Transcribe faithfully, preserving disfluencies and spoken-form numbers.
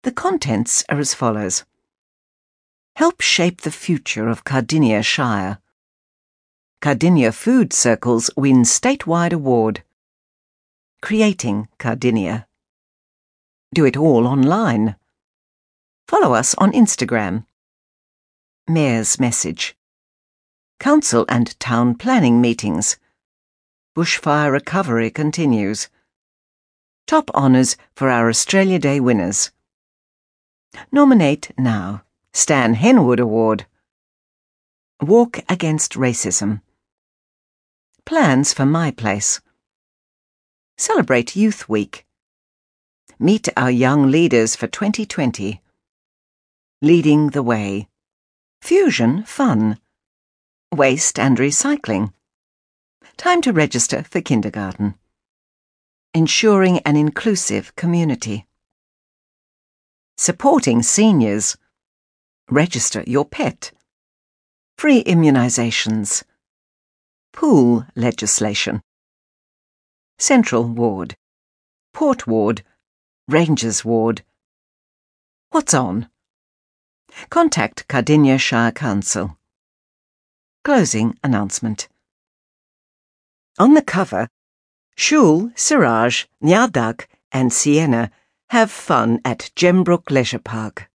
The contents are as follows. Help shape the future of Cardinia Shire. Cardinia Food Circles win statewide award. Creating Cardinia. Do it all online. Follow us on Instagram. Mayor's Message. Council and town planning meetings. Bushfire recovery continues. Top honours for our Australia Day winners. Nominate now. Stan Henwood Award. Walk Against Racism. Plans for My Place. Celebrate Youth Week. Meet our young leaders for twenty twenty. Leading the Way. Fusion Fun. Waste and Recycling. Time to register for kindergarten. Ensuring an inclusive community. Supporting seniors. Register your pet. Free immunisations. Pool legislation. Central Ward. Port Ward. Rangers Ward. What's on? Contact Cardinia Shire Council. Closing announcement. On the cover, Shul, Siraj, Nyadak and Sienna have fun at Gembrook Leisure Park.